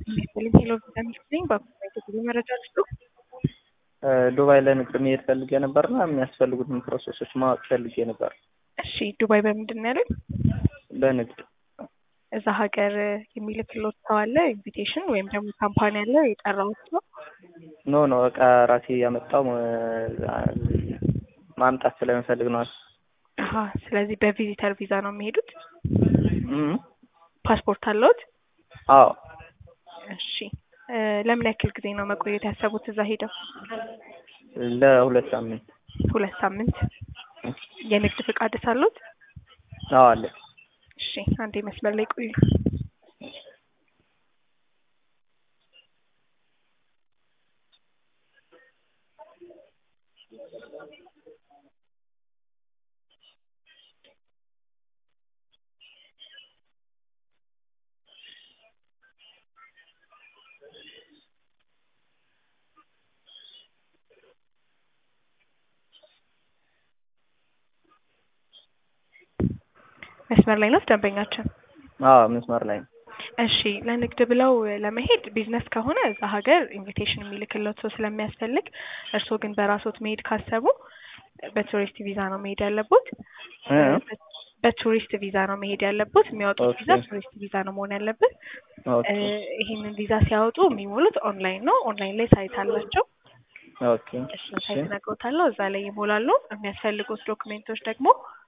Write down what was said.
ሄሎ ቪታሚን በአፕሊኬሽን ብዙ መረጃ አልስጡ። ዱባይ ለንግድ መሄድ ፈልጌ ነበርና የሚያስፈልጉትን ፕሮሰሶች ማወቅ ፈልጌ ነበር። እሺ ዱባይ በምንድን ነው ያሉኝ? ለንግድ እዛ ሀገር የሚልክልዎት ሰው አለ ኢንቪቴሽን ወይም ደግሞ ካምፓኒ አለ የጠራዎት ነው? ኖ እቃ ራሴ ያመጣው ማምጣት ስለምፈልግ ነው። አሃ ስለዚህ በቪዚተር ቪዛ ነው የሚሄዱት? ፓስፖርት አለዎት? አዎ። እሺ ለምን ያክል ጊዜ ነው መቆየት ያሰቡት እዛ ሄደው? ለ2 ሳምንት። 2 ሳምንት። የንግድ ፍቃድስ አለዎት? አዎ አለ። እሺ አንዴ መስመር ላይ ቆዩ። መስመር ላይ ነው ደንበኛችን? አዎ መስመር ላይ ነው። እሺ ለንግድ ብለው ለመሄድ ቢዝነስ ከሆነ እዛ ሀገር ኢንቪቴሽን የሚልክልዎት ሰው ስለሚያስፈልግ፣ እርስዎ ግን በራስዎት መሄድ ካሰቡ በቱሪስት ቪዛ ነው መሄድ ያለቦት። በቱሪስት ቪዛ ነው መሄድ ያለቦት። የሚያወጡት ቪዛ ቱሪስት ቪዛ ነው መሆን ያለበት። ይሄንን ቪዛ ሲያወጡ የሚሞሉት ኦንላይን ነው። ኦንላይን ላይ ሳይት አላቸው። ኦኬ እሱን ሳይት ነግሮታለሁ። እዛ ላይ ይሞላሉ። የሚያስፈልጉት ዶክሜንቶች ደግሞ